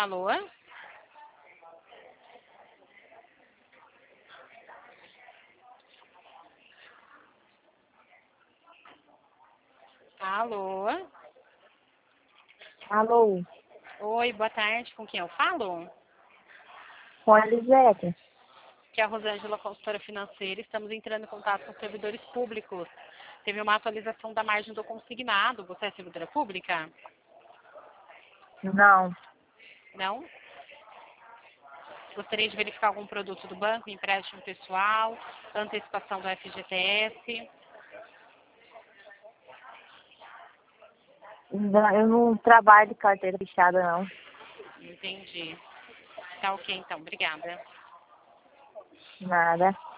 Alô? Alô? Alô, Oi, boa tarde. Com quem eu falo? com a Elisete. Que é a Rosângela, consultora financeira. Estamos entrando em contato com servidores públicos. Teve uma atualização da margem do consignado. Você é servidora pública? Não, Não? Gostaria de verificar algum produto do banco, empréstimo pessoal, antecipação do FGTS? eu não trabalho de carteira fechada, não. Entendi. Tá ok, então. Obrigada. Nada.